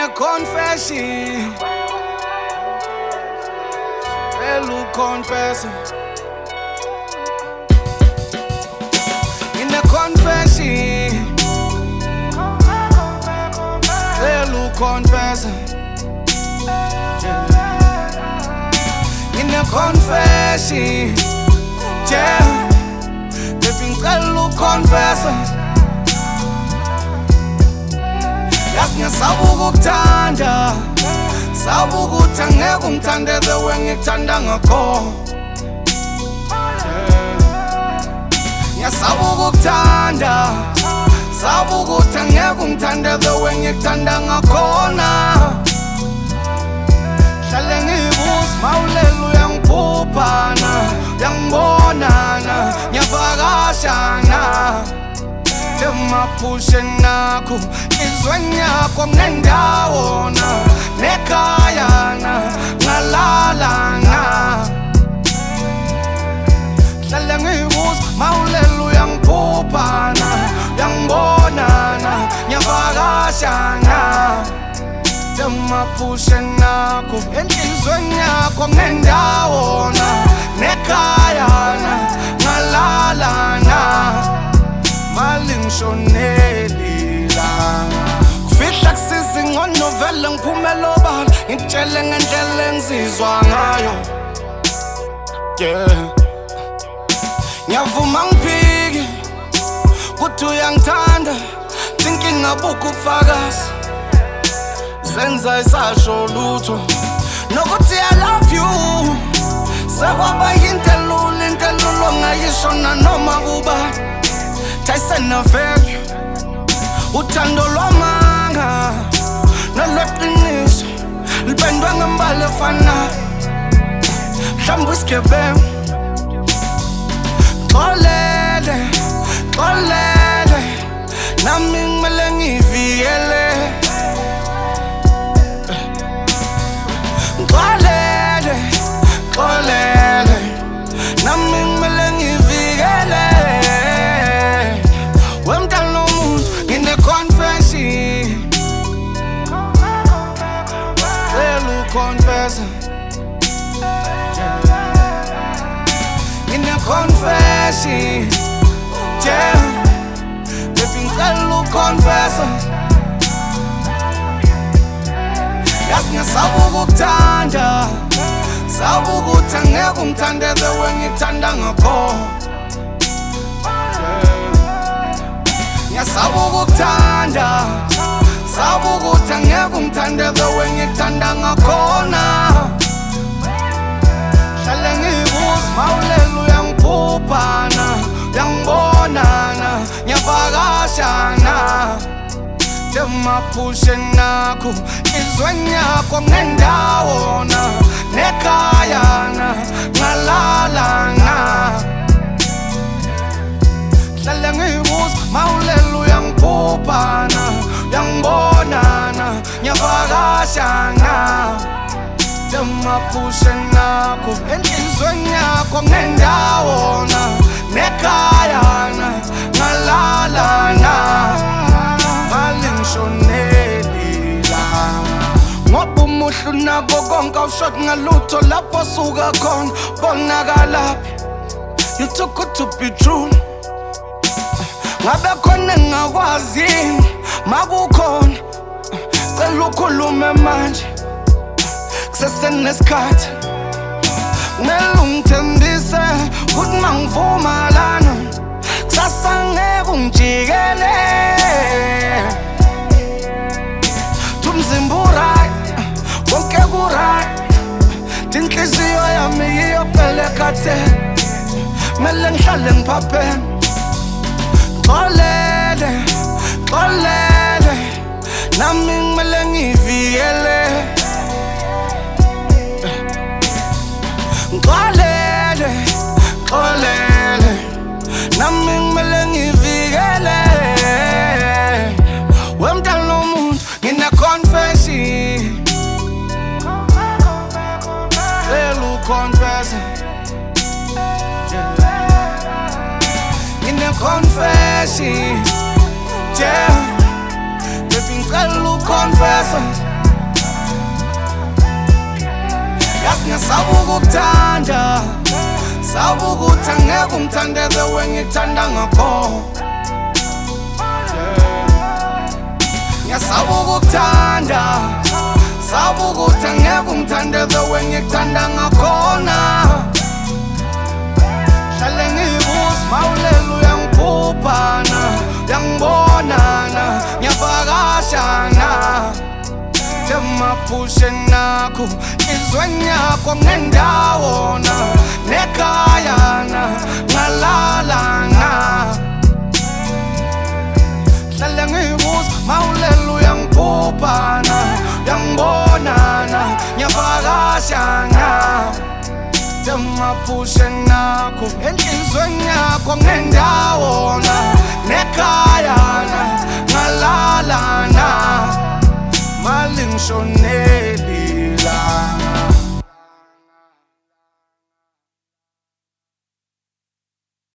confession. Elu confession. In the confession. Elu confession. In the confession. Yeah. Baby, elu confession. Yasnya sabukuthanda sabukuthi angeke ungithande the way ngikuthanda ngakho Ngiyasabukuthanda sabukuthi angeke ungithande the way ngikuthanda ngakhona Hlale ngibuza mawulela uyangiphuphana uyangibonana ngiyavakashana Temapushe nakho izweni yakho ngendawona nekhayana ngalalana Hlale ngibuza mawulela uyangiphuphana uyangibonana ngiyavakashana Temapushe nakho izweni yakho ngendawona nekhayana ngalalana Malingishoneli la Kufihla kusiza ingcono vele ngiphumela obala Ngitshele ngendlela engizizwa ngayo Yeah Ngiyavuma ngiphike Kuthi uyangithanda Thinking abukho ubufakazi Zenza isasho lutho Nokuthi I love you Sekwaba yinto elula ongayisho nanoma kuba Tyson value uthando lwamanga nolweqiniso lipendwe ngembala efanayo mhlawumbe isigebengu xolele nami ngimele ngivikele xolele nami ngimele ngivikele Confessing in the confession, yeah. Baby, elu confessing. Yasnya sabukuthanda, sabukuthi angeke ungithande the way ngikuthanda ngakho. Ngiyasabukuthanda. Sabukuthi angeke ungithande the way ngikuthanda ngakhona Hlale ngibuza mawulela uyangiphuphana uyangibonana ngiyavakashana Temapushe nakho izweni yakho ngendawona nekhayana ngalalana Hlale ngibuza mawulela uyangiphuphana uyangibonana ngiyavakashana Temapushe nakho enhlizweni yakho ngendawona nekhayana ngalalana Malingishoneli la Ngoba umuhle unako konke awushoti ngalutho lapho suka khona bonakalaphi You too good to be true Ngabe khona engakwazi makukhona cela ukhulume manje kusesenesikhathi kumele ungithembise ukuthi mangivuma lana kusasa ngeke ungijikele Umzimba uright konke ku-right inhliziyo yami iyopele khathele kumele ngihlale ngiphapheme xolele nami ngimele ngivikele xolele nami ngimele ngivikele wemntana womuntu ngine-confession elu confession ngine-confession yeah Baby ngicela uconfessa yazi ngiyasabuka ukuthanda, sabuka ukuthi angeke ungithande the way ngikuthanda ngakho. Ngiyasabuka ukuthanda, sabuka ukuthi angeke ungithande the way ngikuthanda ngakhona. Hlale ngibuza mawulela uyangiphuphana, uyangibonana, ngiyavakashana. Maphushe nakho izweni yakho ngendawona nekhayana ngalalana. Hlale ngibuza mawulela uyangiphuphana, uyangibonana, ngiyavakashana. Maphushe nakho enhlizweni yakho ngendawona nekhayana ngalalana. Maling shone